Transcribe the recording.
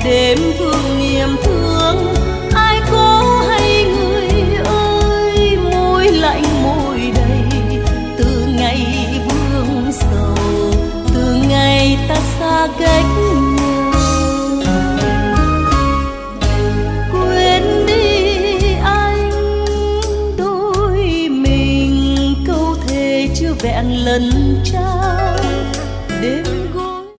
đêm thương niềm thương ai có hay người ơi, môi lạnh môi đầy từ ngày vương sầu, từ ngày ta xa cách nhau. Quên đi anh, đôi mình câu thề chưa vẹn lần trao.